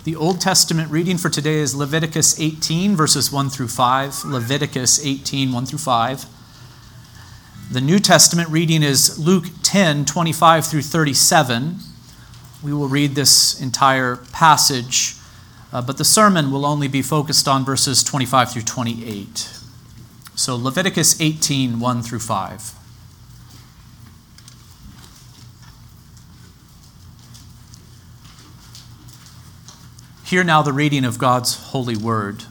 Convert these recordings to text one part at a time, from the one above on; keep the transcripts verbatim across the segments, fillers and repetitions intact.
The Old Testament reading for today is Leviticus eighteen, verses one through five. Leviticus eighteen, one through five. The New Testament reading is Luke ten, twenty-five through thirty-seven. We will read this entire passage, uh, but the sermon will only be focused on verses twenty-five through twenty-eight. So Leviticus eighteen, one through five. Hear now the reading of God's holy word.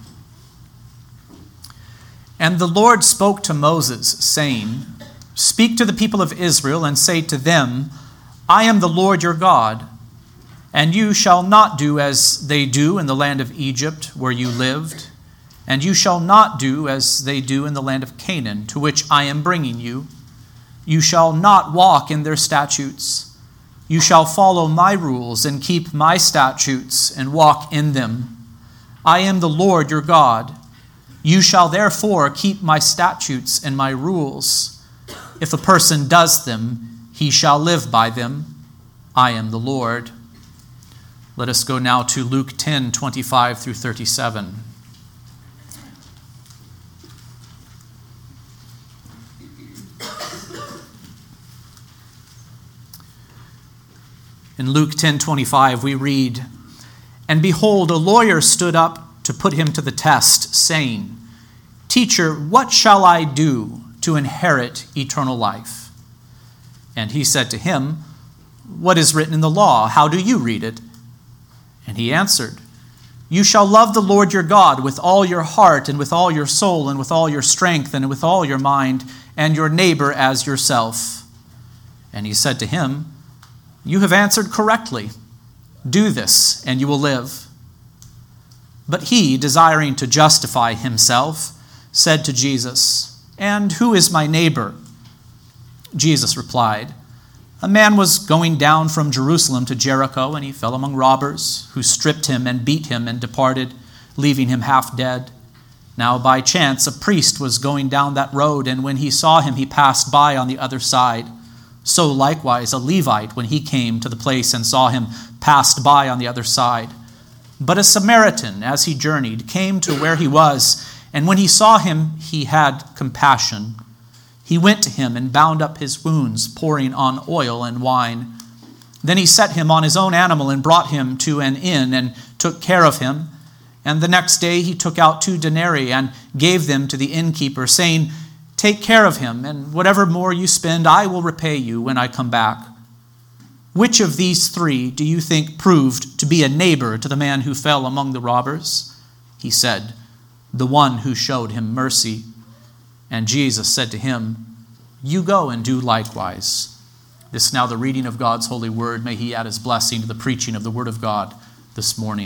And the Lord spoke to Moses, saying, Speak to the people of Israel, and say to them, I am the Lord your God, and you shall not do as they do in the land of Egypt, where you lived, and you shall not do as they do in the land of Canaan, to which I am bringing you. You shall not walk in their statutes. You shall follow my rules and keep my statutes and walk in them. I am the Lord your God. You shall therefore keep my statutes and my rules. If a person does them, he shall live by them. I am the Lord. Let us go now to Luke ten, twenty-five through thirty-seven. In Luke ten, twenty-five, we read, And behold, a lawyer stood up to put him to the test, saying, Teacher, what shall I do to inherit eternal life? And he said to him, What is written in the law? How do you read it? And he answered, You shall love the Lord your God with all your heart and with all your soul and with all your strength and with all your mind, and your neighbor as yourself. And he said to him, You have answered correctly. Do this, and you will live. But he, desiring to justify himself, said to Jesus, And who is my neighbor? Jesus replied, A man was going down from Jerusalem to Jericho, and he fell among robbers, who stripped him and beat him and departed, leaving him half dead. Now by chance a priest was going down that road, and when he saw him, he passed by on the other side. So likewise a Levite, when he came to the place and saw him, passed by on the other side. But a Samaritan, as he journeyed, came to where he was, and when he saw him, he had compassion. He went to him and bound up his wounds, pouring on oil and wine. Then he set him on his own animal and brought him to an inn and took care of him. And the next day he took out two denarii and gave them to the innkeeper, saying, Take care of him, and whatever more you spend, I will repay you when I come back. Which of these three do you think proved to be a neighbor to the man who fell among the robbers? He said, The one who showed him mercy. And Jesus said to him, You go and do likewise. This is now the reading of God's holy word. May he add his blessing to the preaching of the word of God this morning.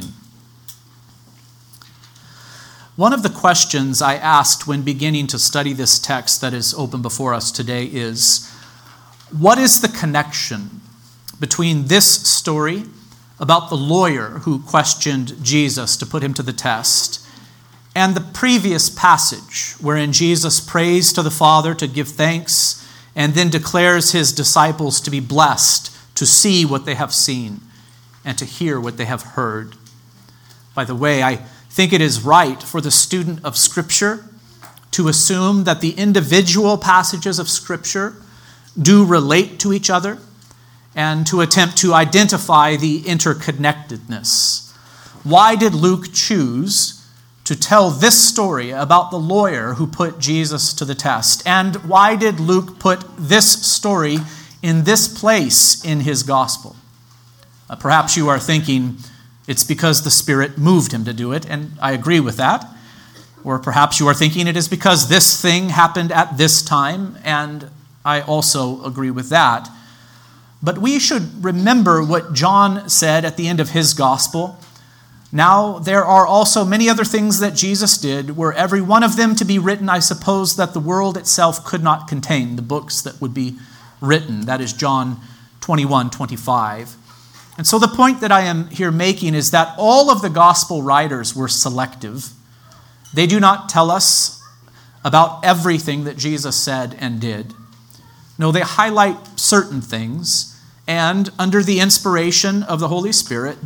One of the questions I asked when beginning to study this text that is open before us today is, what is the connection between this story about the lawyer who questioned Jesus to put him to the test and the previous passage wherein Jesus prays to the Father to give thanks and then declares his disciples to be blessed to see what they have seen and to hear what they have heard? By the way, I think it is right for the student of Scripture to assume that the individual passages of Scripture do relate to each other and to attempt to identify the interconnectedness. Why did Luke choose to tell this story about the lawyer who put Jesus to the test? And why did Luke put this story in this place in his gospel? Uh, perhaps you are thinking, it's because the Spirit moved him to do it, and I agree with that. Or perhaps you are thinking it is because this thing happened at this time, and I also agree with that. But we should remember what John said at the end of his gospel. Now there are also many other things that Jesus did, were every one of them to be written, I suppose that the world itself could not contain the books that would be written. That is John twenty-one, twenty-five. And so the point that I am here making is that all of the gospel writers were selective. They do not tell us about everything that Jesus said and did. No, they highlight certain things, and under the inspiration of the Holy Spirit, they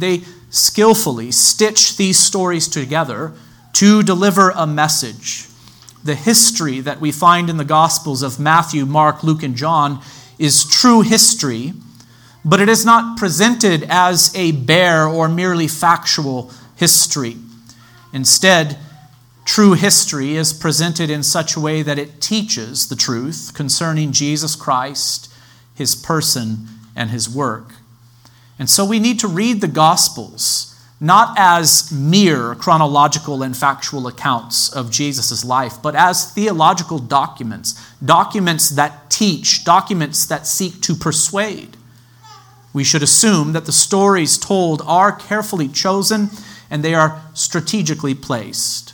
skillfully stitch these stories together to deliver a message. The history that we find in the Gospels of Matthew, Mark, Luke, and John is true history, but it is not presented as a bare or merely factual history. Instead, true history is presented in such a way that it teaches the truth concerning Jesus Christ, his person, and his work. And so we need to read the Gospels not as mere chronological and factual accounts of Jesus' life, but as theological documents, documents that teach, documents that seek to persuade. We should assume that the stories told are carefully chosen and they are strategically placed.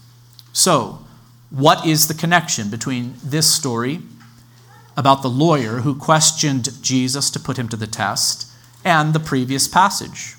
So, what is the connection between this story about the lawyer who questioned Jesus to put him to the test and the previous passage?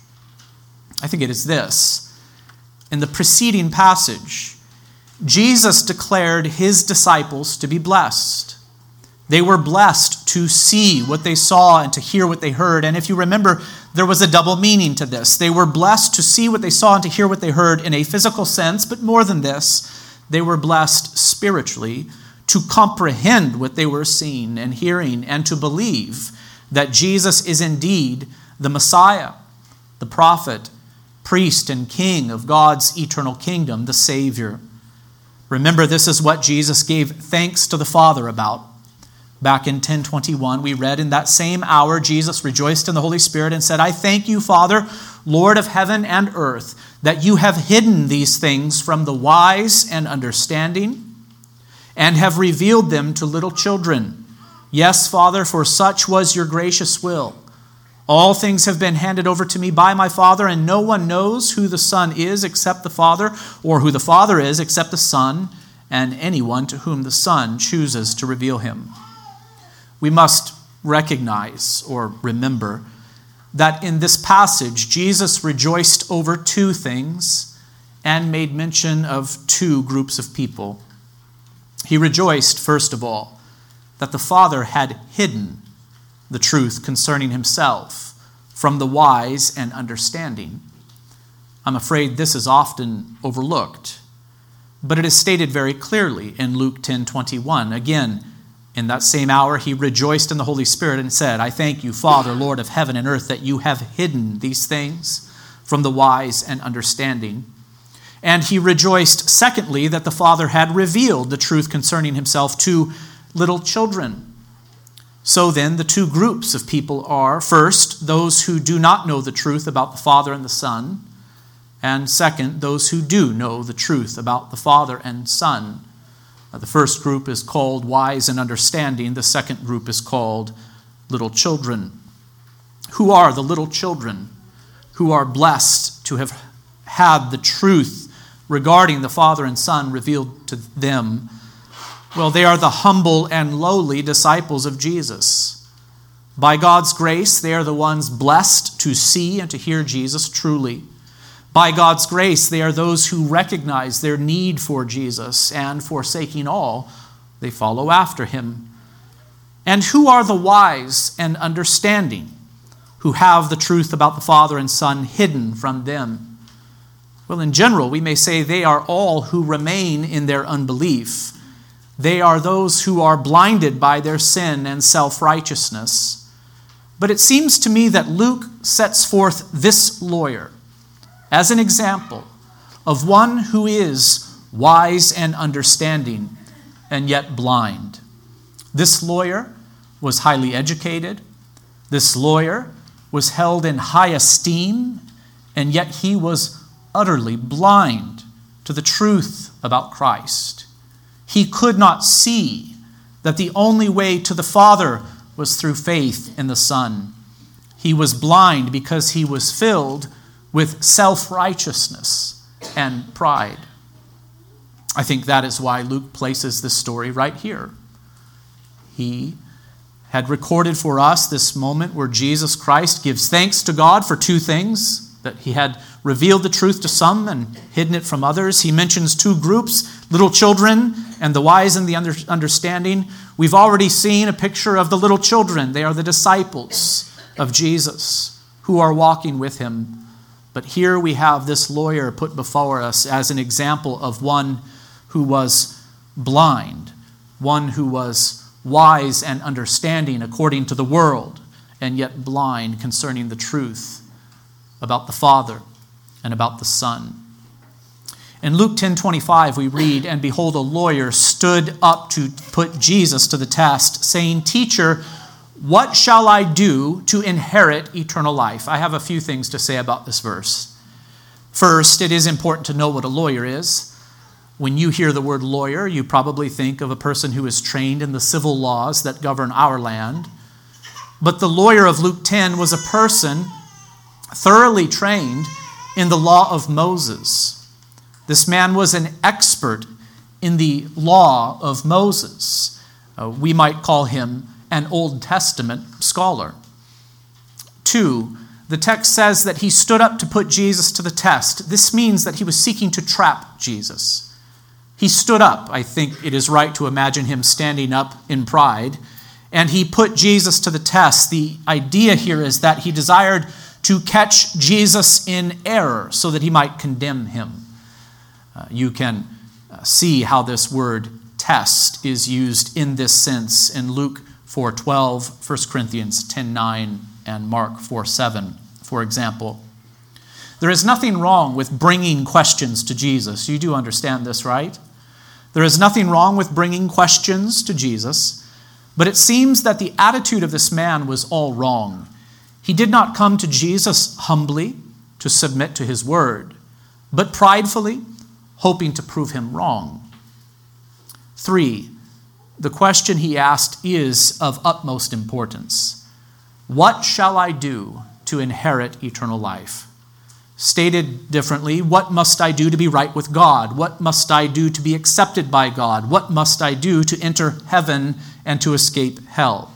I think it is this. In the preceding passage, Jesus declared his disciples to be blessed. They were blessed to see what they saw and to hear what they heard. And if you remember, there was a double meaning to this. They were blessed to see what they saw and to hear what they heard in a physical sense, but more than this, they were blessed spiritually to comprehend what they were seeing and hearing and to believe that Jesus is indeed the Messiah, the prophet, priest, and king of God's eternal kingdom, the Savior. Remember, this is what Jesus gave thanks to the Father about. Back in ten twenty-one, we read, "In that same hour, Jesus rejoiced in the Holy Spirit and said, I thank you, Father, Lord of heaven and earth, that you have hidden these things from the wise and understanding and have revealed them to little children. Yes, Father, for such was your gracious will. All things have been handed over to me by my Father, and no one knows who the Son is except the Father, or who the Father is except the Son, and anyone to whom the Son chooses to reveal him." We must recognize or remember that in this passage, Jesus rejoiced over two things and made mention of two groups of people. He rejoiced, first of all, that the Father had hidden the truth concerning himself from the wise and understanding. I'm afraid this is often overlooked, but it is stated very clearly in Luke ten twenty-one. Again, in that same hour, he rejoiced in the Holy Spirit and said, I thank you, Father, Lord of heaven and earth, that you have hidden these things from the wise and understanding. And he rejoiced, secondly, that the Father had revealed the truth concerning himself to little children. So then, the two groups of people are, first, those who do not know the truth about the Father and the Son, and second, those who do know the truth about the Father and Son. The first group is called wise and understanding. The second group is called little children. Who are the little children who are blessed to have had the truth regarding the Father and Son revealed to them? Well, they are the humble and lowly disciples of Jesus. By God's grace, they are the ones blessed to see and to hear Jesus truly. By God's grace, they are those who recognize their need for Jesus, and forsaking all, they follow after him. And who are the wise and understanding, who have the truth about the Father and Son hidden from them? Well, in general, we may say they are all who remain in their unbelief. They are those who are blinded by their sin and self-righteousness. But it seems to me that Luke sets forth this lawyer as an example of one who is wise and understanding and yet blind. This lawyer was highly educated. This lawyer was held in high esteem, and yet he was utterly blind to the truth about Christ. He could not see that the only way to the Father was through faith in the Son. He was blind because he was filled with self-righteousness and pride. I think that is why Luke places this story right here. He had recorded for us this moment where Jesus Christ gives thanks to God for two things, that he had revealed the truth to some and hidden it from others. He mentions two groups, little children and the wise and the understanding. We've already seen a picture of the little children. They are the disciples of Jesus who are walking with him. But here we have this lawyer put before us as an example of one who was blind, one who was wise and understanding according to the world, and yet blind concerning the truth about the Father and about the Son. In Luke ten twenty-five, we read, "And behold, a lawyer stood up to put Jesus to the test, saying, 'Teacher, what shall I do to inherit eternal life?'" I have a few things to say about this verse. First, it is important to know what a lawyer is. When you hear the word lawyer, you probably think of a person who is trained in the civil laws that govern our land. But the lawyer of Luke ten was a person thoroughly trained in the law of Moses. This man was an expert in the law of Moses. Uh, we might call him an Old Testament scholar. Two, the text says that he stood up to put Jesus to the test. This means that he was seeking to trap Jesus. He stood up. I think it is right to imagine him standing up in pride. And he put Jesus to the test. The idea here is that he desired to catch Jesus in error so that he might condemn him. Uh, you can uh, see how this word test is used in this sense in Luke four twelve, First Corinthians ten nine, and Mark four seven, for example. There is nothing wrong with bringing questions to Jesus. You do understand this, right? There is nothing wrong with bringing questions to Jesus, but it seems that the attitude of this man was all wrong. He did not come to Jesus humbly to submit to his word, but pridefully, hoping to prove him wrong. Three, the question he asked is of utmost importance. What shall I do to inherit eternal life? Stated differently, what must I do to be right with God? What must I do to be accepted by God? What must I do to enter heaven and to escape hell?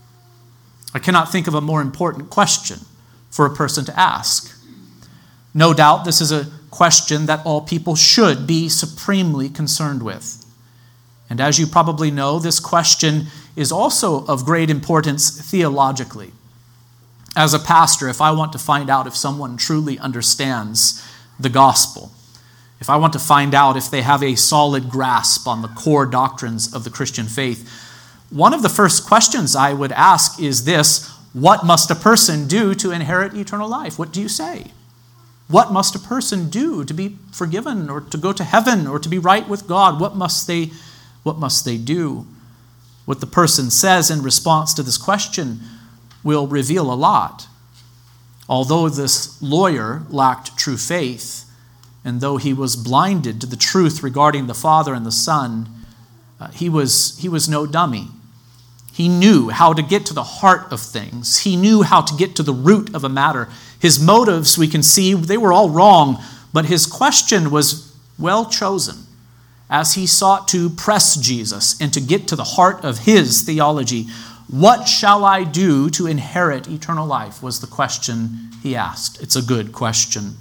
I cannot think of a more important question for a person to ask. No doubt this is a question that all people should be supremely concerned with. And as you probably know, this question is also of great importance theologically. As a pastor, if I want to find out if someone truly understands the gospel, if I want to find out if they have a solid grasp on the core doctrines of the Christian faith, one of the first questions I would ask is this: what must a person do to inherit eternal life? What do you say? What must a person do to be forgiven or to go to heaven or to be right with God? What must they, what must they do? What the person says in response to this question will reveal a lot. Although this lawyer lacked true faith, and though he was blinded to the truth regarding the Father and the Son, uh, he was, he was no dummy. He knew how to get to the heart of things. He knew how to get to the root of a matter. His motives, we can see, they were all wrong, but his question was well chosen as he sought to press Jesus and to get to the heart of his theology. What shall I do to inherit eternal life was the question he asked. It's a good question.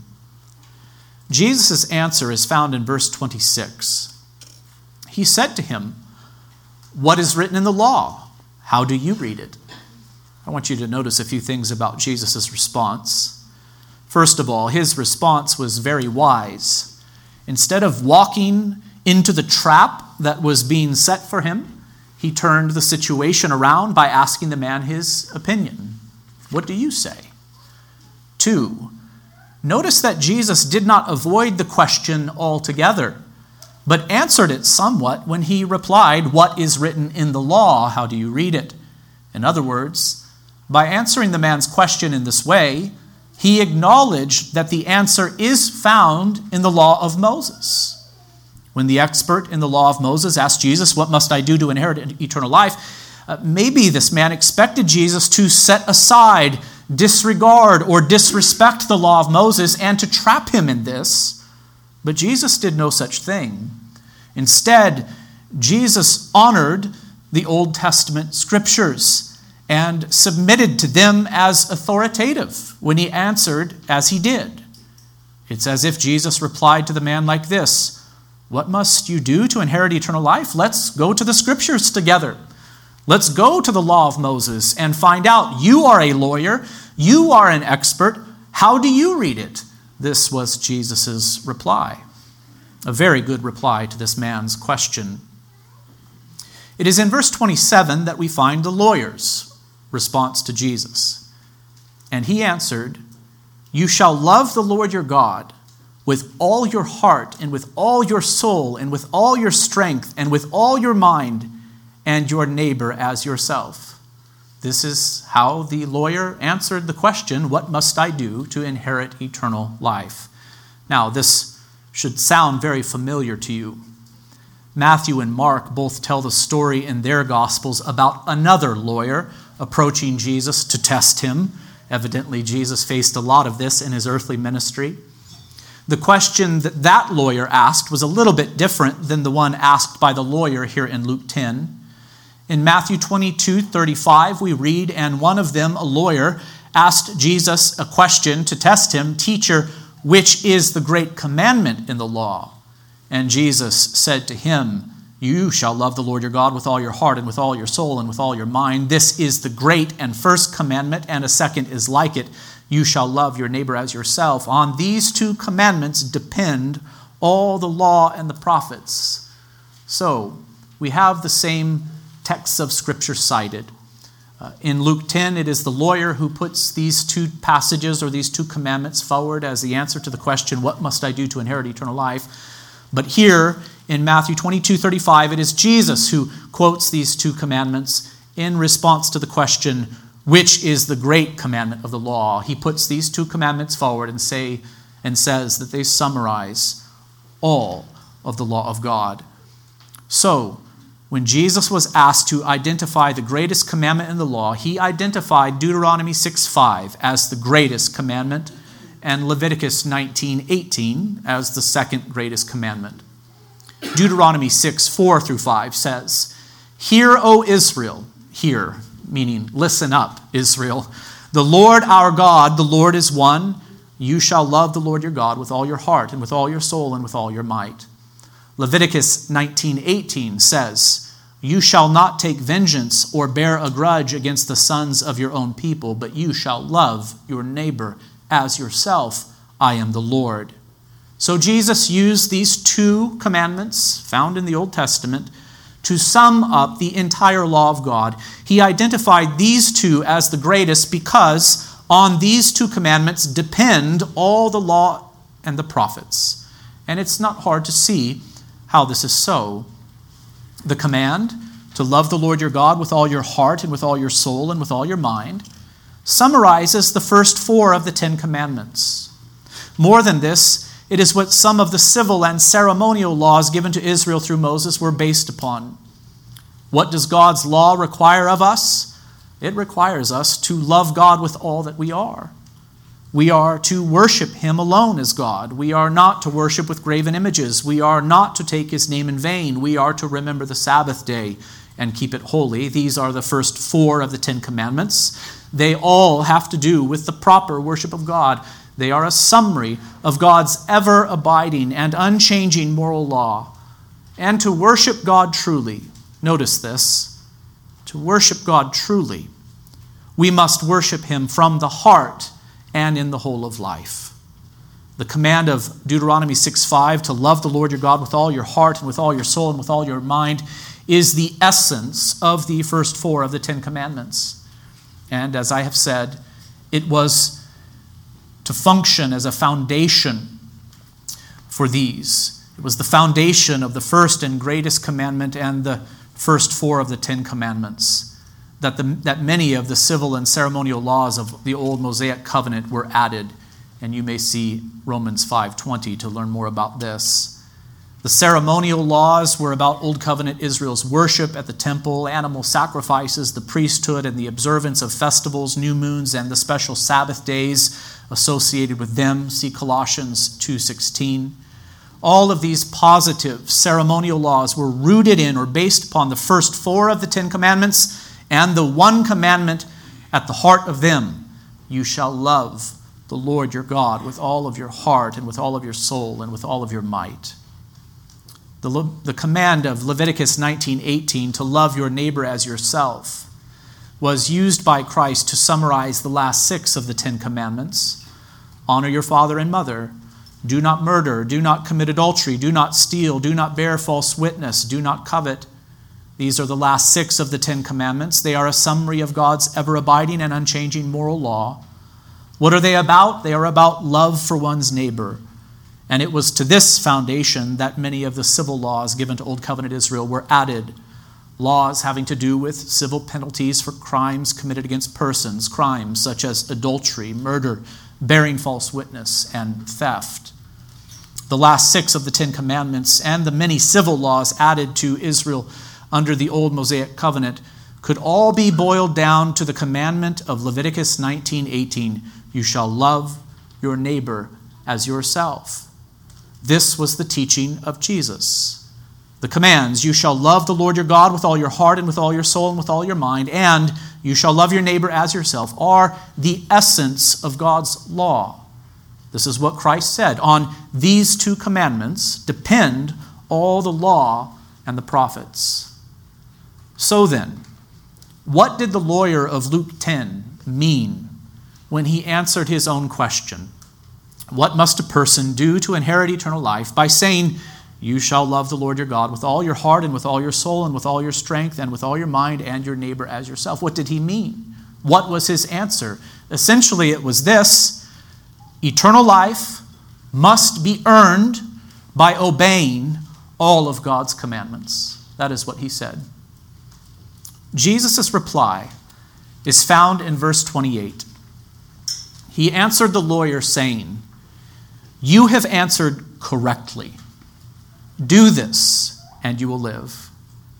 Jesus' answer is found in verse twenty-six. He said to him, "What is written in the law? How do you read it?" I want you to notice a few things about Jesus' response. First of all, his response was very wise. Instead of walking into the trap that was being set for him, he turned the situation around by asking the man his opinion. What do you say? Two, notice that Jesus did not avoid the question altogether, but answered it somewhat when he replied, "What is written in the law? How do you read it?" In other words, by answering the man's question in this way, he acknowledged that the answer is found in the law of Moses. When the expert in the law of Moses asked Jesus, "What must I do to inherit eternal life?" Uh, maybe this man expected Jesus to set aside, disregard, or disrespect the law of Moses and to trap him in this. But Jesus did no such thing. Instead, Jesus honored the Old Testament scriptures and submitted to them as authoritative when he answered as he did. It's as if Jesus replied to the man like this: "What must you do to inherit eternal life? Let's go to the scriptures together. Let's go to the law of Moses and find out. You are a lawyer. You are an expert. How do you read it? This was Jesus' reply, a very good reply to this man's question. It is in verse twenty-seven that we find the lawyer's response to Jesus. And he answered, "You shall love the Lord your God with all your heart and with all your soul and with all your strength and with all your mind, and your neighbor as yourself." This is how the lawyer answered the question, "What must I do to inherit eternal life?" Now, this should sound very familiar to you. Matthew and Mark both tell the story in their Gospels about another lawyer approaching Jesus to test him. Evidently, Jesus faced a lot of this in his earthly ministry. The question that that lawyer asked was a little bit different than the one asked by the lawyer here in Luke ten. In Matthew twenty-two thirty-five, we read, "And one of them, a lawyer, asked Jesus a question to test him, 'Teacher, which is the great commandment in the law?' And Jesus said to him, 'You shall love the Lord your God with all your heart and with all your soul and with all your mind. This is the great and first commandment, and a second is like it. You shall love your neighbor as yourself. On these two commandments depend all the law and the prophets.'" So, we have the same texts of Scripture cited. Uh, in Luke ten, it is the lawyer who puts these two passages or these two commandments forward as the answer to the question, "What must I do to inherit eternal life?" But here in Matthew twenty-two thirty-five, it is Jesus who quotes these two commandments in response to the question, "Which is the great commandment of the law?" He puts these two commandments forward and say and says that they summarize all of the law of God. So, when Jesus was asked to identify the greatest commandment in the law, he identified Deuteronomy six five as the greatest commandment and Leviticus nineteen eighteen as the second greatest commandment. Deuteronomy six four through five says, "Hear, O Israel," hear, meaning listen up, Israel, "the Lord our God, the Lord is one. You shall love the Lord your God with all your heart and with all your soul and with all your might." Leviticus nineteen eighteen says, "You shall not take vengeance or bear a grudge against the sons of your own people, but you shall love your neighbor as yourself. I am the Lord." So Jesus used these two commandments found in the Old Testament to sum up the entire law of God. He identified these two as the greatest because on these two commandments depend all the law and the prophets. And it's not hard to see how this is so. The command to love the Lord your God with all your heart and with all your soul and with all your mind summarizes the first four of the Ten Commandments. More than this, it is what some of the civil and ceremonial laws given to Israel through Moses were based upon. What does God's law require of us? It requires us to love God with all that we are. We are to worship him alone as God. We are not to worship with graven images. We are not to take his name in vain. We are to remember the Sabbath day and keep it holy. These are the first four of the Ten Commandments. They all have to do with the proper worship of God. They are a summary of God's ever-abiding and unchanging moral law. And to worship God truly, notice this, to worship God truly, we must worship him from the heart and in the whole of life. The command of Deuteronomy six five to love the Lord your God with all your heart and with all your soul and with all your mind is the essence of the first four of the Ten Commandments. And as I have said, it was to function as a foundation for these. It was the foundation of the first and greatest commandment and the first four of the Ten Commandments, that, the, that many of the civil and ceremonial laws of the old Mosaic covenant were added. And you may see Romans five twenty to learn more about this. The ceremonial laws were about Old Covenant Israel's worship at the temple, animal sacrifices, the priesthood, and the observance of festivals, new moons, and the special Sabbath days associated with them. See Colossians two sixteen. All of these positive ceremonial laws were rooted in or based upon the first four of the Ten Commandments and the one commandment at the heart of them: you shall love the Lord your God with all of your heart and with all of your soul and with all of your might. The, Le- the command of Leviticus nineteen eighteen to love your neighbor as yourself was used by Christ to summarize the last six of the Ten Commandments. Honor your father and mother. Do not murder. Do not commit adultery. Do not steal. Do not bear false witness. Do not covet. These are the last six of the Ten Commandments. They are a summary of God's ever-abiding and unchanging moral law. What are they about? They are about love for one's neighbor. And it was to this foundation that many of the civil laws given to Old Covenant Israel were added. Laws having to do with civil penalties for crimes committed against persons, crimes such as adultery, murder, bearing false witness, and theft. The last six of the Ten Commandments and the many civil laws added to Israel under the old Mosaic covenant could all be boiled down to the commandment of Leviticus nineteen eighteen, you shall love your neighbor as yourself. This was the teaching of Jesus. The commands, you shall love the Lord your God with all your heart and with all your soul and with all your mind, and you shall love your neighbor as yourself, are the essence of God's law. This is what Christ said. On these two commandments depend all the law and the prophets. So then, what did the lawyer of Luke ten mean when he answered his own question? What must a person do to inherit eternal life by saying, you shall love the Lord your God with all your heart and with all your soul and with all your strength and with all your mind and your neighbor as yourself? What did he mean? What was his answer? Essentially, it was this: eternal life must be earned by obeying all of God's commandments. That is what he said. Jesus' reply is found in verse twenty-eight. He answered the lawyer saying, you have answered correctly. Do this, and you will live.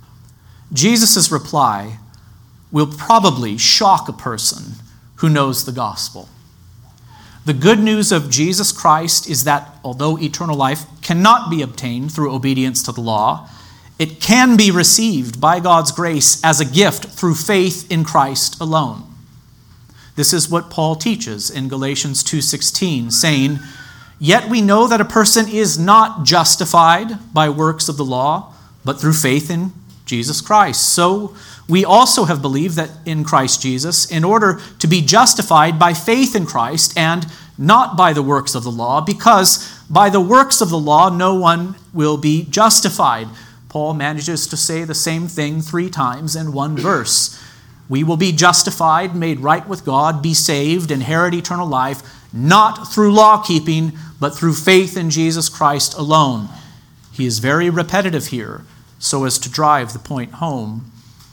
Jesus' reply will probably shock a person who knows the gospel. The good news of Jesus Christ is that although eternal life cannot be obtained through obedience to the law, it can be received by God's grace as a gift through faith in Christ alone. This is what Paul teaches in Galatians two sixteen, saying, yet we know that a person is not justified by works of the law, but through faith in Jesus Christ. So we also have believed that in Christ Jesus, in order to be justified by faith in Christ and not by the works of the law, because by the works of the law no one will be justified. Paul manages to say the same thing three times in one verse. We will be justified, made right with God, be saved, inherit eternal life, not through law keeping, but through faith in Jesus Christ alone. He is very repetitive here, so as to drive the point home.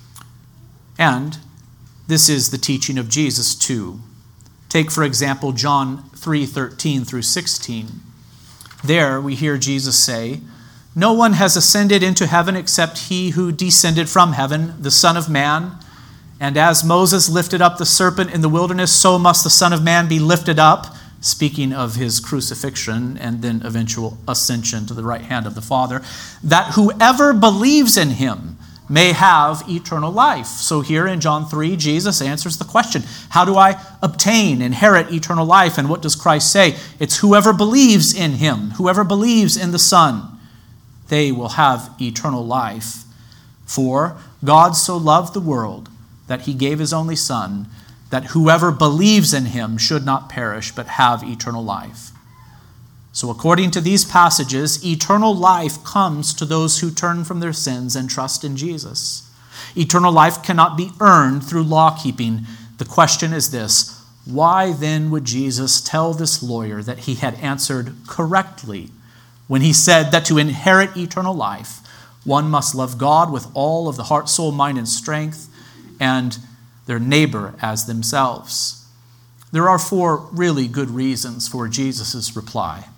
And this is the teaching of Jesus too. Take, for example, John three thirteen through sixteen. There we hear Jesus say, no one has ascended into heaven except he who descended from heaven, the Son of Man. And as Moses lifted up the serpent in the wilderness, so must the Son of Man be lifted up, speaking of his crucifixion and then eventual ascension to the right hand of the Father, that whoever believes in him may have eternal life. So here in John three, Jesus answers the question, how do I obtain, inherit eternal life? And what does Christ say? It's whoever believes in him, whoever believes in the Son, they will have eternal life. For God so loved the world that he gave his only Son, that whoever believes in him should not perish, but have eternal life. So according to these passages, eternal life comes to those who turn from their sins and trust in Jesus. Eternal life cannot be earned through law keeping. The question is this: why then would Jesus tell this lawyer that he had answered correctly when he said that to inherit eternal life, one must love God with all of the heart, soul, mind, and strength, and their neighbor as themselves? There are four really good reasons for Jesus' reply.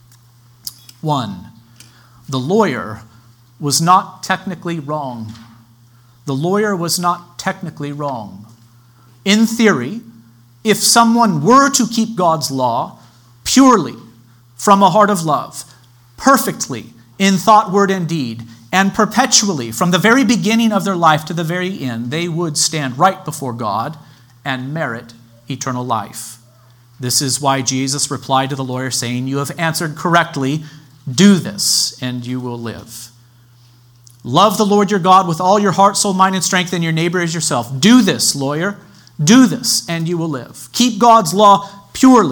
One, the lawyer was not technically wrong. The lawyer was not technically wrong. In theory, if someone were to keep God's law purely from a heart of love, perfectly in thought, word, and deed, and perpetually from the very beginning of their life to the very end, they would stand right before God and merit eternal life. This is why Jesus replied to the lawyer saying, you have answered correctly, do this and you will live. Love the Lord your God with all your heart, soul, mind, and strength, and your neighbor as yourself. Do this, lawyer. Do this and you will live. Keep God's law purely,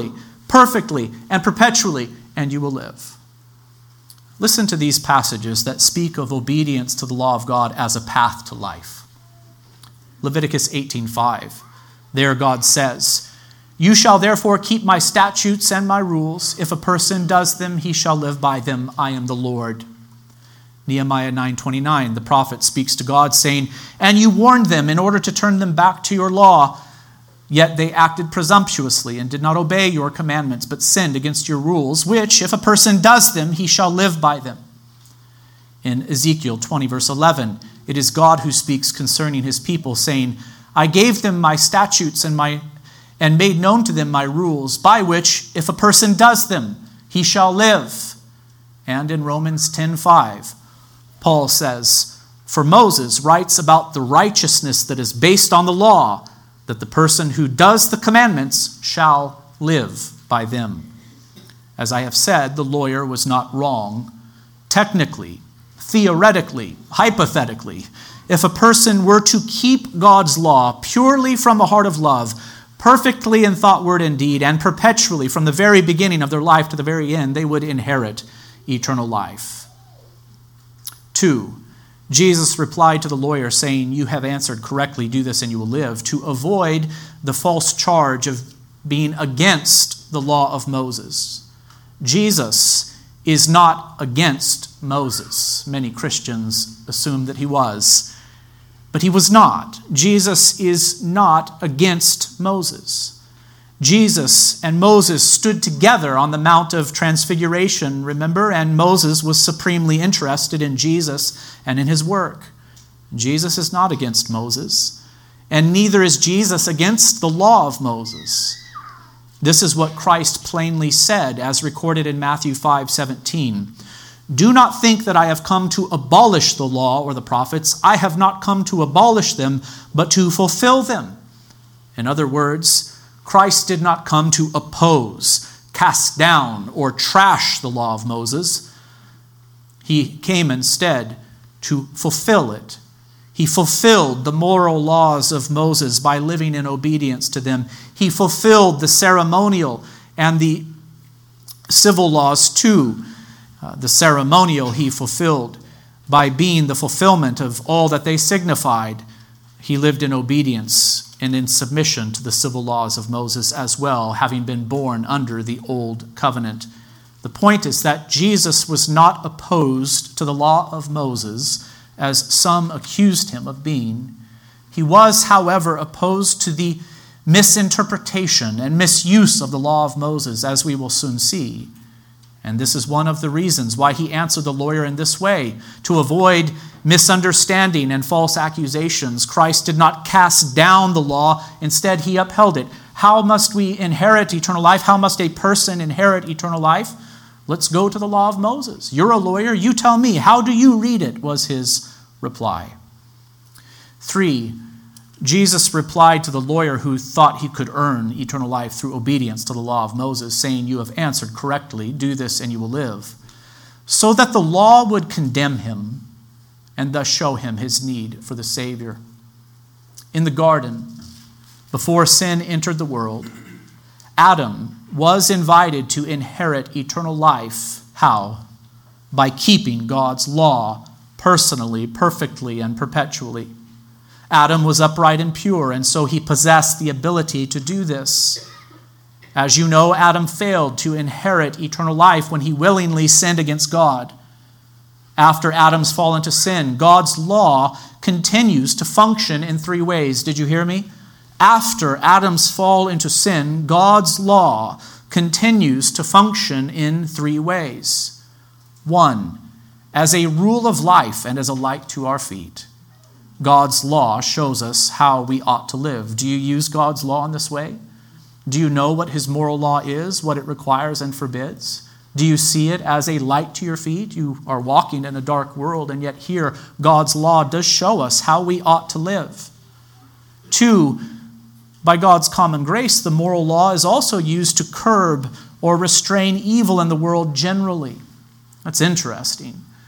perfectly and perpetually, and you will live. Listen to these passages that speak of obedience to the law of God as a path to life. Leviticus eighteen five. There God says, "You shall therefore keep my statutes and my rules. If a person does them, he shall live by them. I am the Lord." Nehemiah nine twenty-nine, the prophet speaks to God saying, "And you warned them in order to turn them back to your law. Yet they acted presumptuously and did not obey your commandments, but sinned against your rules, which, if a person does them, he shall live by them." In Ezekiel twenty, verse eleven, it is God who speaks concerning his people, saying, "I gave them my statutes and my and made known to them my rules, by which, if a person does them, he shall live." And in Romans ten five, Paul says, "For Moses writes about the righteousness that is based on the law, that the person who does the commandments shall live by them." As I have said, the lawyer was not wrong. Technically, theoretically, hypothetically, if a person were to keep God's law purely from a heart of love, perfectly in thought, word, and deed, and perpetually from the very beginning of their life to the very end, they would inherit eternal life. Two, Jesus replied to the lawyer saying, "You have answered correctly, do this and you will live," to avoid the false charge of being against the law of Moses. Jesus is not against Moses. Many Christians assume that he was, but he was not. Jesus is not against Moses. Jesus and Moses stood together on the Mount of Transfiguration, remember? And Moses was supremely interested in Jesus and in his work. Jesus is not against Moses, and neither is Jesus against the law of Moses. This is what Christ plainly said, as recorded in Matthew five seventeen. "Do not think that I have come to abolish the law or the prophets. I have not come to abolish them, but to fulfill them." In other words, Christ did not come to oppose, cast down, or trash the law of Moses. He came instead to fulfill it. He fulfilled the moral laws of Moses by living in obedience to them. He fulfilled the ceremonial and the civil laws too. Uh, the ceremonial he fulfilled by being the fulfillment of all that they signified. He lived in obedience and in submission to the civil laws of Moses as well, having been born under the old covenant. The point is that Jesus was not opposed to the law of Moses, as some accused him of being. He was, however, opposed to the misinterpretation and misuse of the law of Moses, as we will soon see. And this is one of the reasons why he answered the lawyer in this way, to avoid misunderstanding and false accusations. Christ did not cast down the law. Instead, he upheld it. How must we inherit eternal life? How must a person inherit eternal life? Let's go to the law of Moses. You're a lawyer. You tell me. How do you read it? Was his reply. Three, Jesus replied to the lawyer who thought he could earn eternal life through obedience to the law of Moses, saying, "You have answered correctly. Do this and you will live." So that the law would condemn him and thus show him his need for the Savior. In the garden, before sin entered the world, Adam was invited to inherit eternal life. How? By keeping God's law personally, perfectly, and perpetually. Adam was upright and pure, and so he possessed the ability to do this. As you know, Adam failed to inherit eternal life when he willingly sinned against God. After Adam's fall into sin, God's law continues to function in three ways. Did you hear me? After Adam's fall into sin, God's law continues to function in three ways. One, as a rule of life and as a light to our feet. God's law shows us how we ought to live. Do you use God's law in this way? Do you know what his moral law is, what it requires and forbids? Do you see it as a light to your feet? You are walking in a dark world, and yet here God's law does show us how we ought to live. Two, by God's common grace, the moral law is also used to curb or restrain evil in the world generally. That's interesting.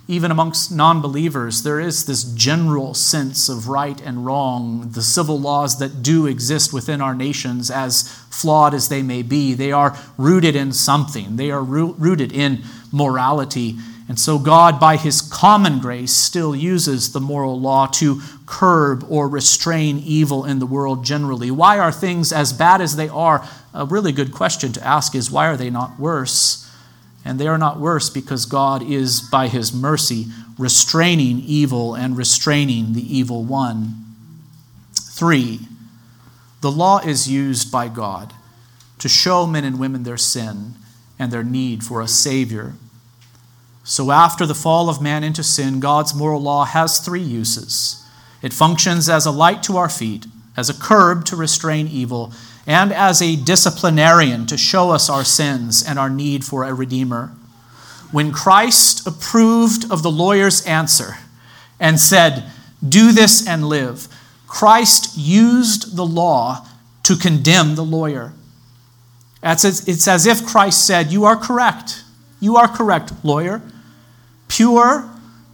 even amongst non-believers, there is this general sense of right and wrong. The civil laws that do exist within our nations, as flawed as they may be, they are rooted in something. They are rooted in morality. And so God, by his common grace, still uses the moral law to curb or restrain evil in the world generally. Why are things as bad as they are? A really good question to ask is, why are they not worse? And they are not worse because God is, by his mercy, restraining evil and restraining the evil one. Three, the law is used by God to show men and women their sin and their need for a Savior. So after the fall of man into sin, God's moral law has three uses. It functions as a light to our feet, as a curb to restrain evil, and as a disciplinarian to show us our sins and our need for a Redeemer. When Christ approved of the lawyer's answer and said, "Do this and live," Christ used the law to condemn the lawyer. It's as if Christ said, "You are correct. You are correct, lawyer. Pure,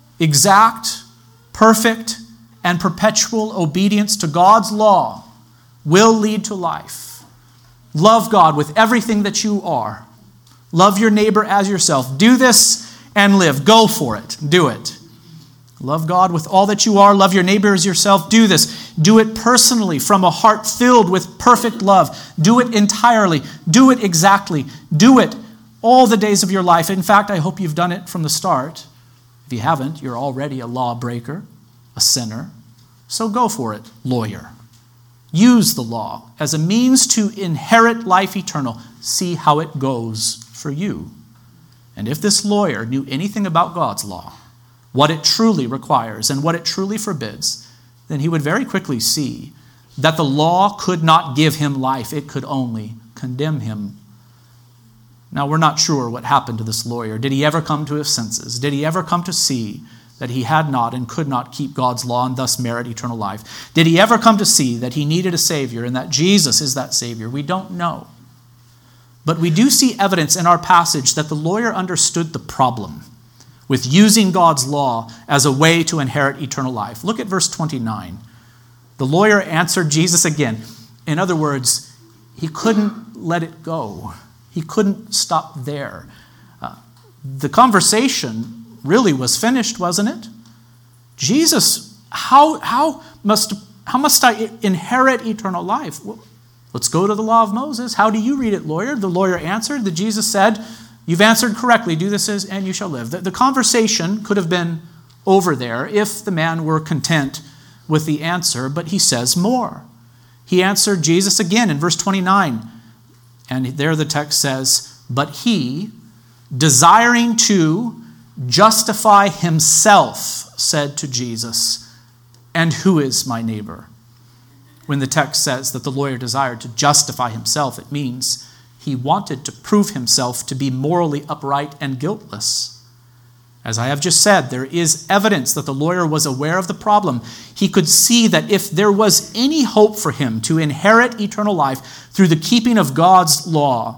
exact, perfect, and perpetual obedience to God's law will lead to life. Love God with everything that you are. Love your neighbor as yourself. Do this and live. Go for it. Do it. Love God with all that you are. Love your neighbor as yourself. Do this. Do it personally from a heart filled with perfect love. Do it entirely. Do it exactly. Do it all the days of your life. In fact, I hope you've done it from the start. If you haven't, you're already a lawbreaker, a sinner. So go for it, lawyer. Use the law as a means to inherit life eternal. See how it goes for you. And if this lawyer knew anything about God's law, what it truly requires and what it truly forbids, then he would very quickly see that the law could not give him life. It could only condemn him. Now, we're not sure what happened to this lawyer. Did he ever come to his senses? Did he ever come to see that he had not and could not keep God's law and thus merit eternal life? Did he ever come to see that he needed a Savior and that Jesus is that Savior? We don't know. But we do see evidence in our passage that the lawyer understood the problem with using God's law as a way to inherit eternal life. Look at verse twenty-nine. The lawyer answered Jesus again. In other words, he couldn't let it go. He couldn't stop there. Uh, the conversation really was finished, wasn't it? Jesus, how, how, must, how must I inherit eternal life? Well, let's go to the law of Moses. How do you read it, lawyer? The lawyer answered. The Jesus said, "You've answered correctly. Do this and you shall live." The, the conversation could have been over there if the man were content with the answer, but he says more. He answered Jesus again in verse twenty-nine. And there the text says, "But he, desiring to justify himself, said to Jesus, 'And who is my neighbor?'" When the text says that the lawyer desired to justify himself, it means he wanted to prove himself to be morally upright and guiltless. As I have just said, there is evidence that the lawyer was aware of the problem. He could see that if there was any hope for him to inherit eternal life through the keeping of God's law,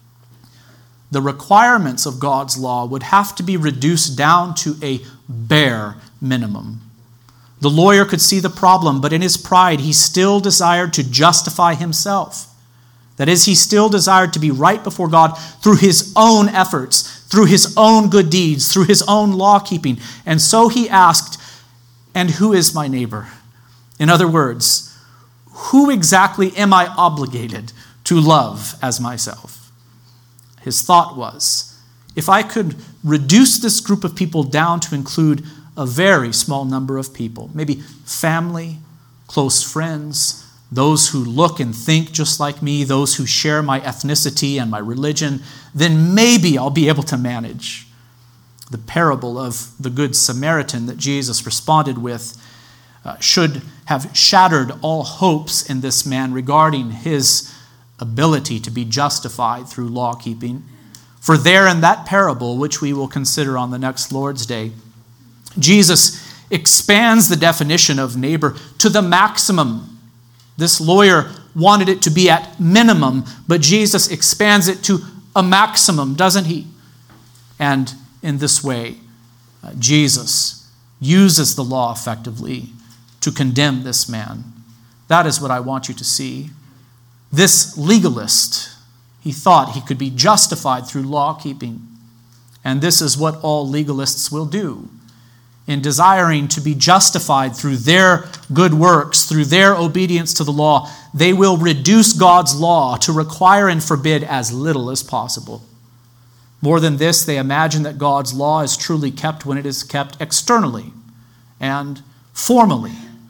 the requirements of God's law would have to be reduced down to a bare minimum. The lawyer could see the problem, but in his pride, he still desired to justify himself. That is, he still desired to be right before God through his own efforts, through his own good deeds, through his own law keeping. And so he asked, "And who is my neighbor?" In other words, who exactly am I obligated to love as myself? His thought was, if I could reduce this group of people down to include a very small number of people, maybe family, close friends, those who look and think just like me, those who share my ethnicity and my religion, then maybe I'll be able to manage. The parable of the Good Samaritan that Jesus responded with uh, should have shattered all hopes in this man regarding his ability to be justified through law keeping. For there in that parable, which we will consider on the next Lord's Day, Jesus expands the definition of neighbor to the maximum. This lawyer wanted it to be at minimum, but Jesus expands it to a maximum, doesn't he? And in this way, uh, Jesus uses the law effectively to condemn this man. That is what I want you to see. This legalist, he thought he could be justified through law-keeping. And this is what all legalists will do. In desiring to be justified through their good works, through their obedience to the law, they will reduce God's law to require and forbid as little as possible. More than this, they imagine that God's law is truly kept when it is kept externally and formally.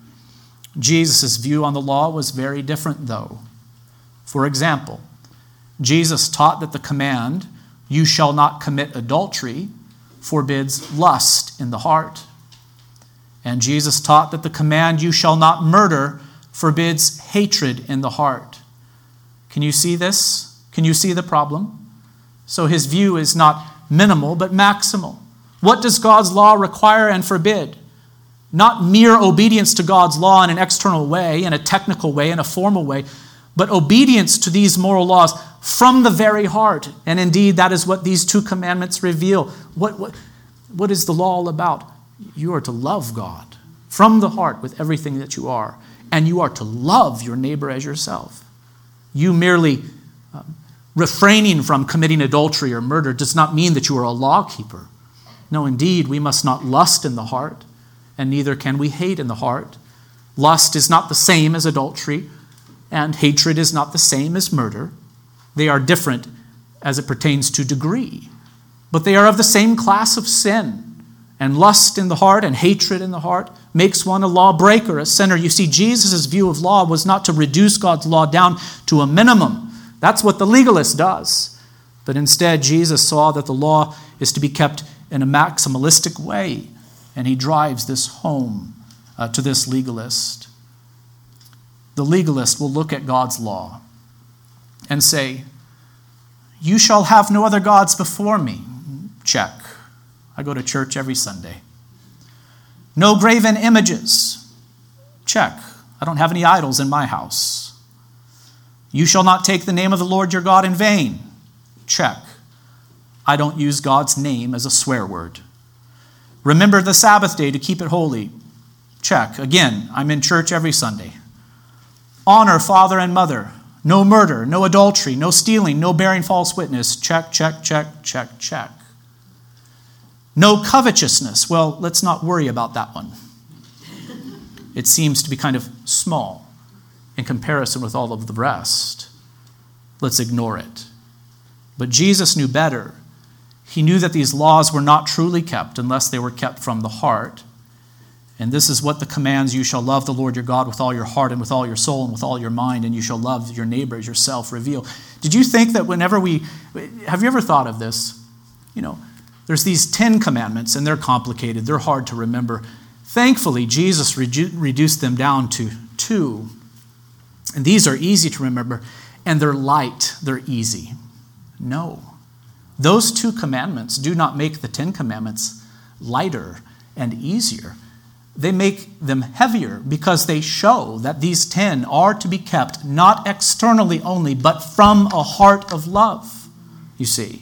Jesus' view on the law was very different, though. For example, Jesus taught that the command, "You shall not commit adultery," forbids lust in the heart. And Jesus taught that the command, "You shall not murder," forbids hatred in the heart. Can you see this? Can you see the problem? So his view is not minimal, but maximal. What does God's law require and forbid? Not mere obedience to God's law in an external way, in a technical way, in a formal way, but obedience to these moral laws from the very heart. And indeed, that is what these two commandments reveal. What, what, what is the law all about? You are to love God from the heart with everything that you are. And you are to love your neighbor as yourself. You merely um, refraining from committing adultery or murder does not mean that you are a lawkeeper. No, indeed, we must not lust in the heart, and neither can we hate in the heart. Lust is not the same as adultery, and hatred is not the same as murder. They are different as it pertains to degree, but they are of the same class of sin. And lust in the heart and hatred in the heart makes one a lawbreaker, a sinner. You see, Jesus' view of law was not to reduce God's law down to a minimum. That's what the legalist does. But instead, Jesus saw that the law is to be kept in a maximalistic way, and he drives this home uh, to this legalist. The legalist will look at God's law and say, "You shall have no other gods before me." Check. I go to church every Sunday. No graven images. Check. I don't have any idols in my house. You shall not take the name of the Lord your God in vain. Check. I don't use God's name as a swear word. Remember the Sabbath day to keep it holy. Check. Again, I'm in church every Sunday. Honor father and mother. No murder, no adultery, no stealing, no bearing false witness. Check, check, check, check, check. No covetousness. Well, let's not worry about that one. It seems to be kind of small in comparison with all of the rest. Let's ignore it. But Jesus knew better. He knew that these laws were not truly kept unless they were kept from the heart. And this is what the commands, "You shall love the Lord your God with all your heart and with all your soul and with all your mind, and you shall love your neighbor as yourself," reveal. Did you think that whenever we, have you ever thought of this? You know, there's these ten commandments, and they're complicated. They're hard to remember. Thankfully, Jesus redu- reduced them down to two. And these are easy to remember, and they're light. They're easy. No. Those two commandments do not make the Ten Commandments lighter and easier. They make them heavier because they show that these ten are to be kept not externally only, but from a heart of love, you see.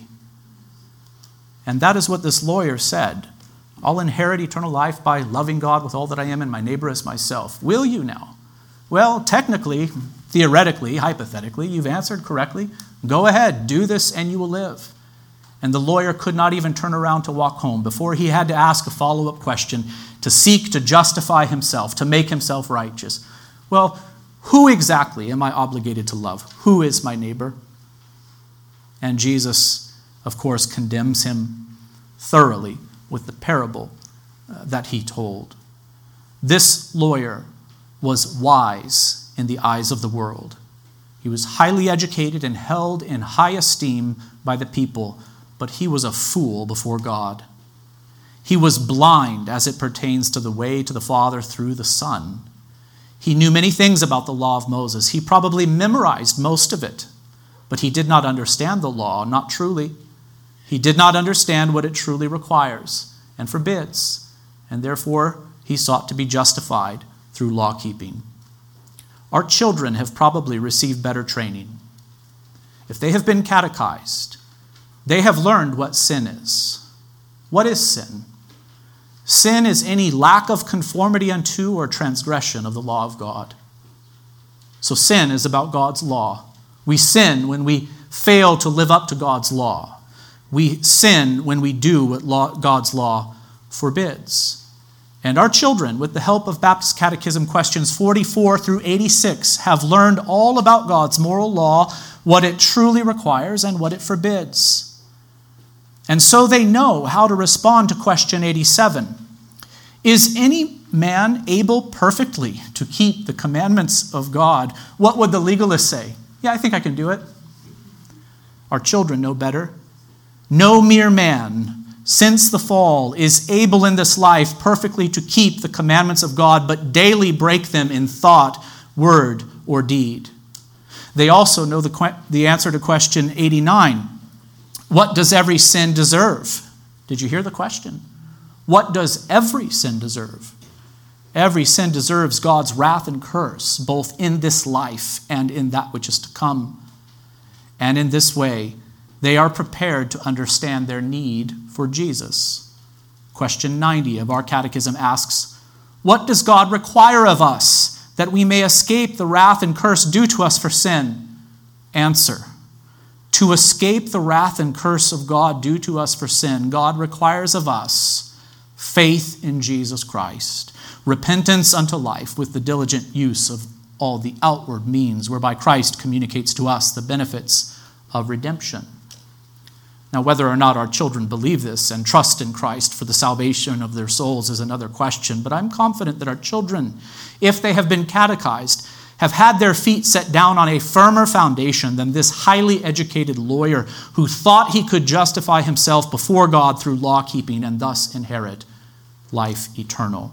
And that is what this lawyer said. I'll inherit eternal life by loving God with all that I am and my neighbor as myself. Will you now? Well, technically, theoretically, hypothetically, you've answered correctly. Go ahead, do this and you will live. And the lawyer could not even turn around to walk home before he had to ask a follow-up question to seek to justify himself, to make himself righteous. Well, who exactly am I obligated to love? Who is my neighbor? And Jesus, of course, condemns him thoroughly with the parable uh, that he told. This lawyer was wise in the eyes of the world. He was highly educated and held in high esteem by the people, but he was a fool before God. He was blind as it pertains to the way to the Father through the Son. He knew many things about the law of Moses. He probably memorized most of it, but he did not understand the law, not truly. He did not understand what it truly requires and forbids, and therefore he sought to be justified through law keeping. Our children have probably received better training. If they have been catechized, they have learned what sin is. What is sin? Sin is any lack of conformity unto or transgression of the law of God. So sin is about God's law. We sin when we fail to live up to God's law. We sin when we do what law, God's law forbids. And our children, with the help of Baptist Catechism questions forty-four through eighty-six, have learned all about God's moral law, what it truly requires and what it forbids. And so they know how to respond to question eighty-seven. Is any man able perfectly to keep the commandments of God? What would the legalist say? Yeah, I think I can do it. Our children know better. No mere man, since the fall, is able in this life perfectly to keep the commandments of God, but daily break them in thought, word, or deed. They also know the, que- the answer to question eighty-nine. What does every sin deserve? Did you hear the question? What does every sin deserve? Every sin deserves God's wrath and curse, both in this life and in that which is to come. And in this way, they are prepared to understand their need for Jesus. Question ninety of our catechism asks, what does God require of us that we may escape the wrath and curse due to us for sin? Answer, to escape the wrath and curse of God due to us for sin, God requires of us faith in Jesus Christ, repentance unto life with the diligent use of all the outward means whereby Christ communicates to us the benefits of redemption. Now, whether or not our children believe this and trust in Christ for the salvation of their souls is another question, but I'm confident that our children, if they have been catechized, have had their feet set down on a firmer foundation than this highly educated lawyer who thought he could justify himself before God through law-keeping and thus inherit life eternal.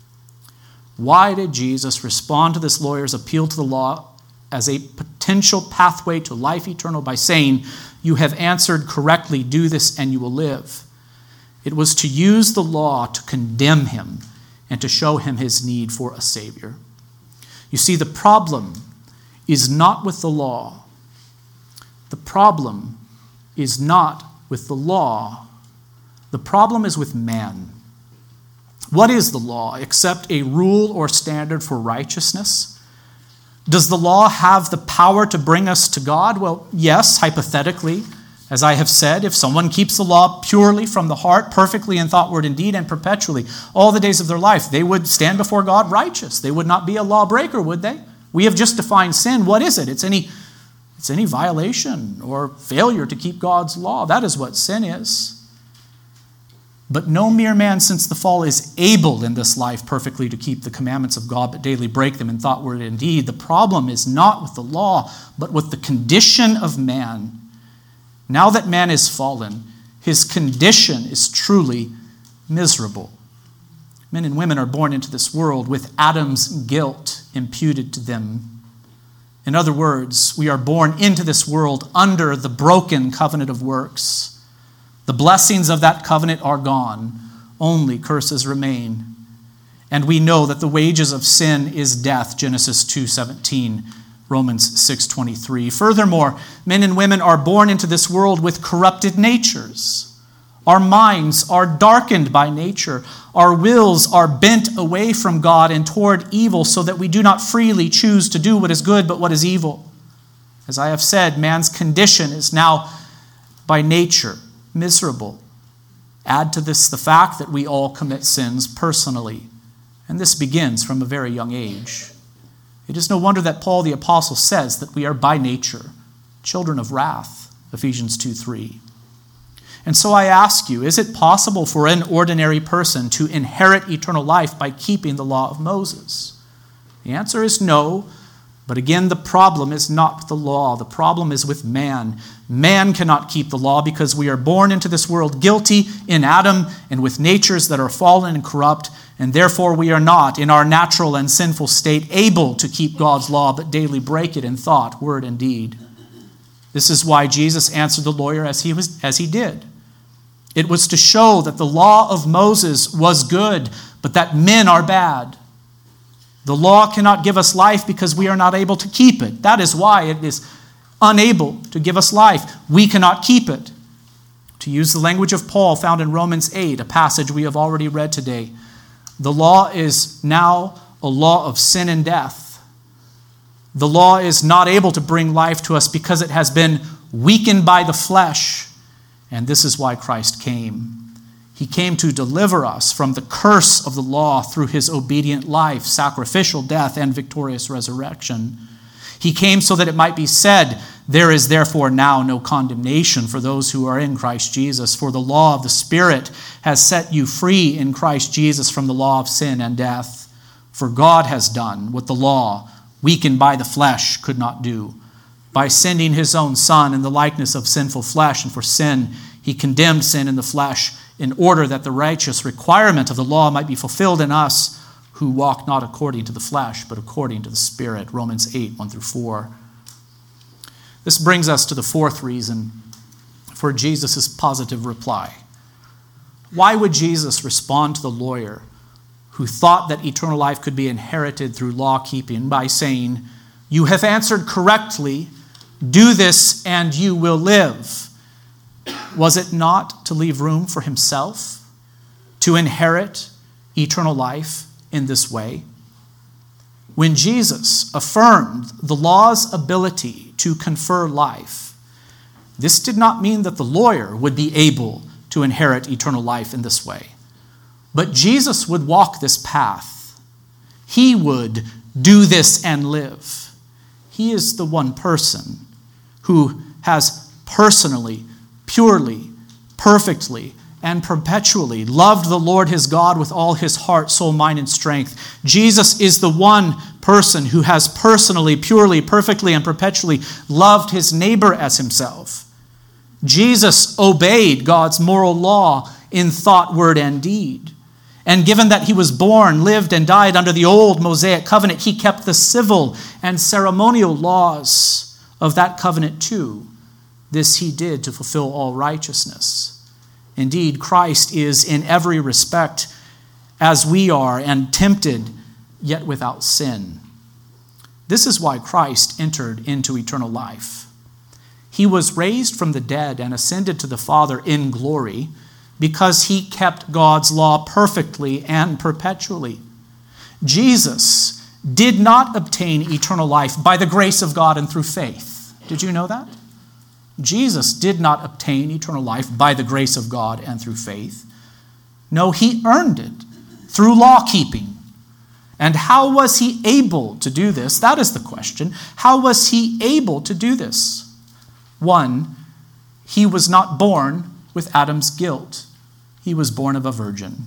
Why did Jesus respond to this lawyer's appeal to the law as a potential pathway to life eternal by saying, you have answered correctly, do this and you will live? It was to use the law to condemn him and to show him his need for a Savior. You see, the problem is not with the law. The problem is not with the law. The problem is with man. What is the law except a rule or standard for righteousness? Does the law have the power to bring us to God? Well, yes, hypothetically. As I have said, if someone keeps the law purely from the heart, perfectly in thought, word, and deed, and perpetually, all the days of their life, they would stand before God righteous. They would not be a lawbreaker, would they? We have just defined sin. What is it? It's any, it's any violation or failure to keep God's law. That is what sin is. But no mere man since the fall is able in this life perfectly to keep the commandments of God, but daily break them in thought, word, and deed. The problem is not with the law, but with the condition of man. Now that man is fallen, his condition is truly miserable. Men and women are born into this world with Adam's guilt imputed to them. In other words, we are born into this world under the broken covenant of works. The blessings of that covenant are gone. Only curses remain. And we know that the wages of sin is death, Genesis two seventeen. Romans six twenty-three. Furthermore, men and women are born into this world with corrupted natures. Our minds are darkened by nature. Our wills are bent away from God and toward evil so that we do not freely choose to do what is good but what is evil. As I have said, man's condition is now by nature miserable. Add to this the fact that we all commit sins personally, and this begins from a very young age. It is no wonder that Paul the Apostle says that we are by nature children of wrath, Ephesians two three. And so I ask you, is it possible for an ordinary person to inherit eternal life by keeping the law of Moses? The answer is no, but again, the problem is not with the law. The problem is with man. Man cannot keep the law because we are born into this world guilty in Adam and with natures that are fallen and corrupt, and therefore we are not, in our natural and sinful state, able to keep God's law, but daily break it in thought, word, and deed. This is why Jesus answered the lawyer as he was, as he did. It was to show that the law of Moses was good, but that men are bad. The law cannot give us life because we are not able to keep it. That is why it is unable to give us life. We cannot keep it. To use the language of Paul found in Romans eight, a passage we have already read today, the law is now a law of sin and death. The law is not able to bring life to us because it has been weakened by the flesh. And this is why Christ came. He came to deliver us from the curse of the law through his obedient life, sacrificial death, and victorious resurrection. He came so that it might be said, there is therefore now no condemnation for those who are in Christ Jesus, for the law of the Spirit has set you free in Christ Jesus from the law of sin and death. For God has done what the law, weakened by the flesh, could not do. By sending his own Son in the likeness of sinful flesh, and for sin, he condemned sin in the flesh, in order that the righteous requirement of the law might be fulfilled in us who walk not according to the flesh, but according to the Spirit. Romans eight, one through four. This brings us to the fourth reason for Jesus' positive reply. Why would Jesus respond to the lawyer who thought that eternal life could be inherited through law-keeping by saying, "You have answered correctly, do this and you will live"? Was it not to leave room for himself to inherit eternal life in this way? When Jesus affirmed the law's ability to confer life, this did not mean that the lawyer would be able to inherit eternal life in this way. But Jesus would walk this path. He would do this and live. He is the one person who has personally, purely, perfectly, and perpetually loved the Lord his God with all his heart, soul, mind, and strength. Jesus is the one person who has personally, purely, perfectly, and perpetually loved his neighbor as himself. Jesus obeyed God's moral law in thought, word, and deed. And given that he was born, lived, and died under the old Mosaic covenant, he kept the civil and ceremonial laws of that covenant too. This he did to fulfill all righteousness. Indeed, Christ is in every respect as we are, and tempted, yet without sin. This is why Christ entered into eternal life. He was raised from the dead and ascended to the Father in glory because he kept God's law perfectly and perpetually. Jesus did not obtain eternal life by the grace of God and through faith. Did you know that? Jesus did not obtain eternal life by the grace of God and through faith. No, he earned it through law-keeping. And how was he able to do this? That is the question. How was he able to do this? One, he was not born with Adam's guilt. He was born of a virgin.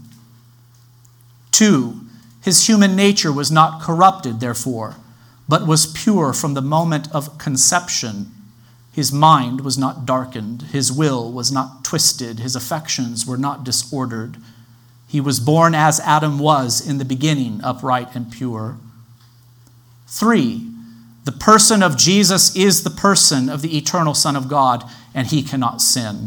Two, his human nature was not corrupted, therefore, but was pure from the moment of conception. His mind was not darkened. His will was not twisted. His affections were not disordered. He was born as Adam was in the beginning, upright and pure. Three, the person of Jesus is the person of the eternal Son of God, and he cannot sin.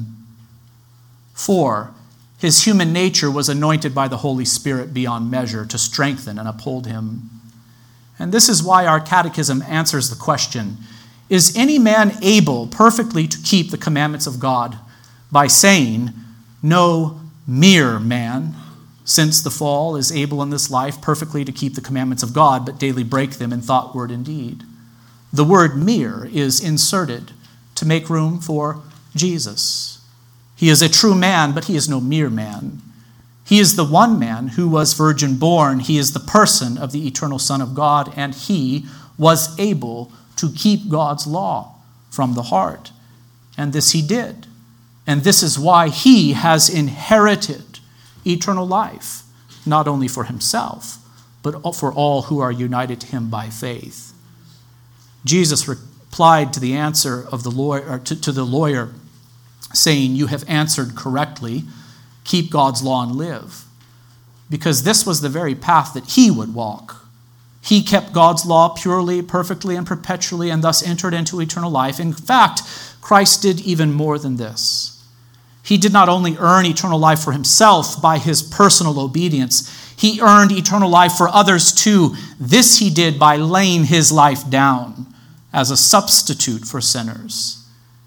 Four, his human nature was anointed by the Holy Spirit beyond measure to strengthen and uphold him. And this is why our catechism answers the question, is any man able perfectly to keep the commandments of God, by saying, no mere man, since the fall, is able in this life perfectly to keep the commandments of God, but daily break them in thought, word, and deed. The word mere is inserted to make room for Jesus. He is a true man, but he is no mere man. He is the one man who was virgin born. He is the person of the eternal Son of God, and he was able to keep God's law from the heart. And this he did. And this is why he has inherited eternal life, not only for himself, but for all who are united to him by faith. Jesus replied to the answer of the lawyer, or to, to the lawyer, saying, you have answered correctly, keep God's law and live. Because this was the very path that he would walk. He kept God's law purely, perfectly, and perpetually, and thus entered into eternal life. In fact, Christ did even more than this. He did not only earn eternal life for himself by his personal obedience, he earned eternal life for others too. This he did by laying his life down as a substitute for sinners.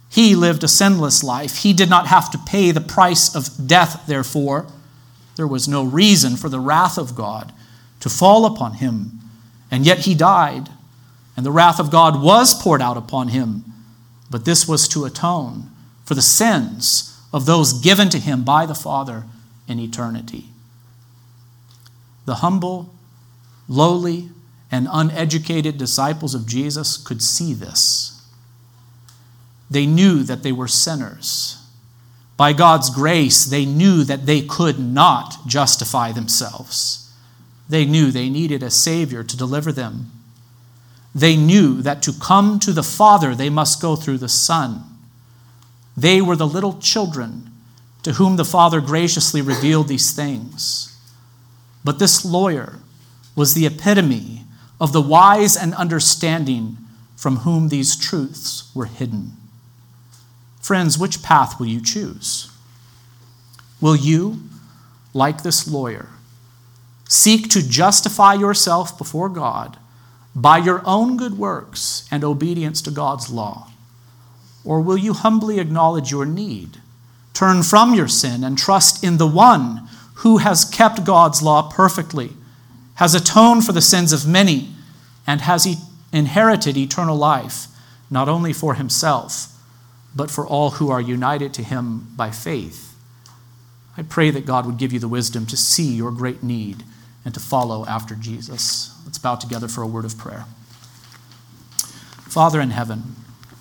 He lived a sinless life. He did not have to pay the price of death, therefore. There was no reason for the wrath of God to fall upon him. And yet he died, and the wrath of God was poured out upon him. But this was to atone for the sins of those given to him by the Father in eternity. The humble, lowly, and uneducated disciples of Jesus could see this. They knew that they were sinners. By God's grace, they knew that they could not justify themselves. They knew they needed a Savior to deliver them. They knew that to come to the Father, they must go through the Son. They were the little children to whom the Father graciously revealed these things. But this lawyer was the epitome of the wise and understanding from whom these truths were hidden. Friends, which path will you choose? Will you, like this lawyer, seek to justify yourself before God by your own good works and obedience to God's law? Or will you humbly acknowledge your need, turn from your sin, and trust in the one who has kept God's law perfectly, has atoned for the sins of many, and has e- inherited eternal life, not only for himself, but for all who are united to him by faith? I pray that God would give you the wisdom to see your great need and to follow after Jesus. Let's bow together for a word of prayer. Father in heaven,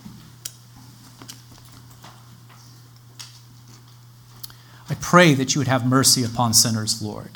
I pray that you would have mercy upon sinners, Lord.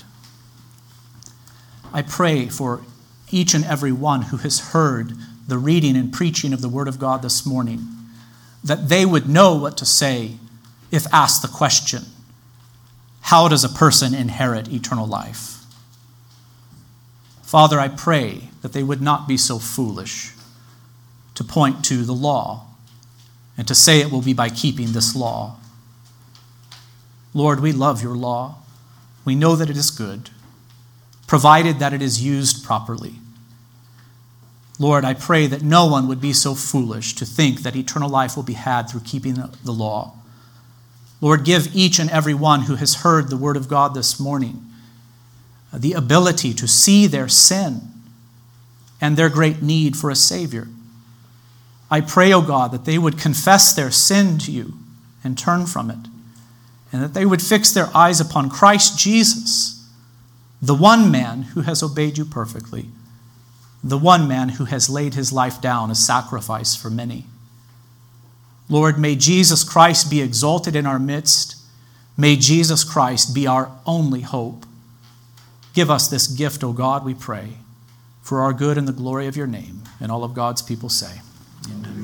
I pray for each and every one who has heard the reading and preaching of the Word of God this morning, that they would know what to say if asked the question, how does a person inherit eternal life? Father, I pray that they would not be so foolish to point to the law and to say it will be by keeping this law. Lord, we love your law. We know that it is good, provided that it is used properly. Lord, I pray that no one would be so foolish to think that eternal life will be had through keeping the law. Lord, give each and every one who has heard the word of God this morning the ability to see their sin and their great need for a Savior. I pray, O God, that they would confess their sin to you and turn from it, and that they would fix their eyes upon Christ Jesus, the one man who has obeyed you perfectly, the one man who has laid his life down as sacrifice for many. Lord, may Jesus Christ be exalted in our midst. May Jesus Christ be our only hope. Give us this gift, O God, we pray, for our good and the glory of your name. And all of God's people say, amen.